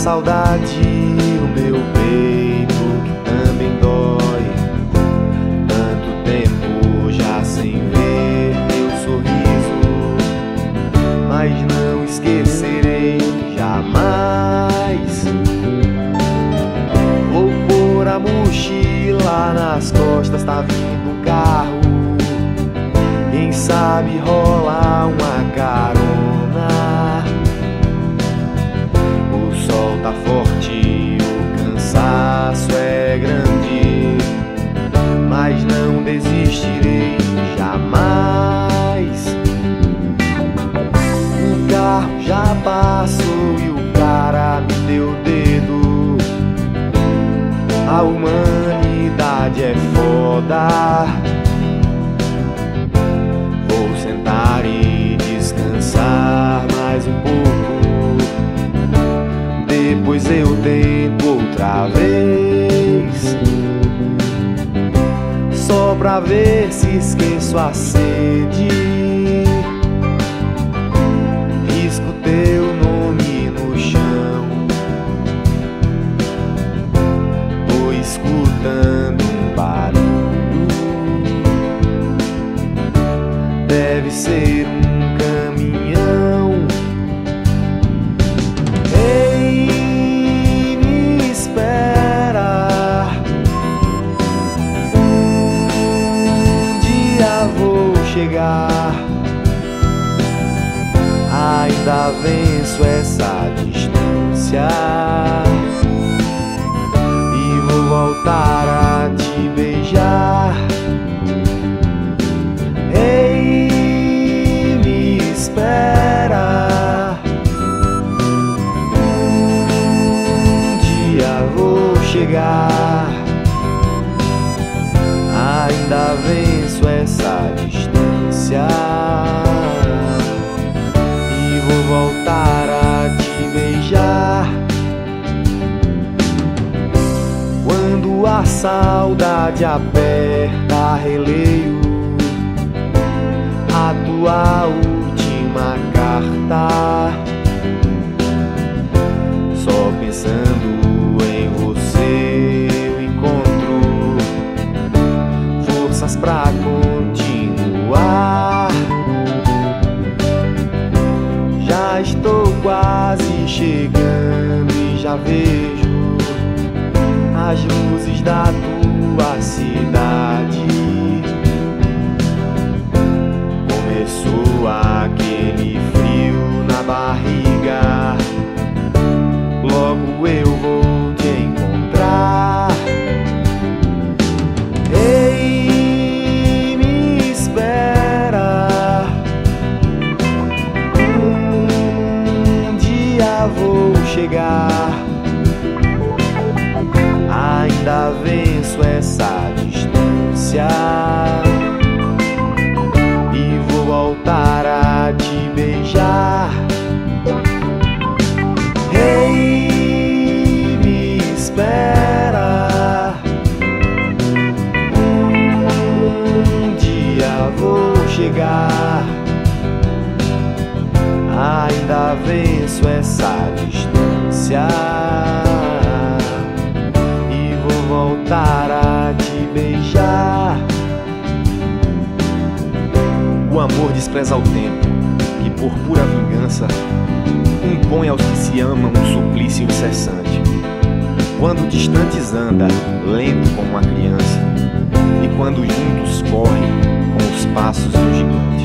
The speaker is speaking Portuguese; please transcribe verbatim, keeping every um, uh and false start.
saudade no meu peito que também dói. Tanto tempo já sem ver teu sorriso, mas não esquecerei jamais. Vou pôr a mochila nas costas, tá vindo um carro, quem sabe rola uma carona. O sol tá forte, o cansaço é grande, mas não desistirei jamais. O carro já passou e o cara me deu o dedo. A humanidade é foda. Vou sentar e descansar mais um pouco, depois eu tento outra vez, só pra ver se esqueço a sede. Risco teu nome no chão, tô escutando um barulho, deve ser um caminhão. Ei, me espera, um dia vou chegar. Ainda venço essa distância e vou voltar a te beijar. Ei, me espera, um dia vou chegar. Ainda venço essa distância e vou voltar a te beijar. Quando a saudade aperta, releio a tua última carta, só pensando em você eu encontro forças pra continuar. Já estou quase chegando e já vejo as luzes da tua cidade. Começou aquele frio na barriga, logo eu vou te encontrar. Ei, me espera, um dia vou chegar. Ainda venço essa distância e vou voltar a te beijar. Ei, me espera, um dia vou chegar. Ainda venço essa distância e vou voltar a te beijar. O amor despreza o tempo, que por pura vingança impõe aos que se amam um suplício incessante. Quando distantes anda, lento como uma criança, e quando juntos corre com os passos do gigante.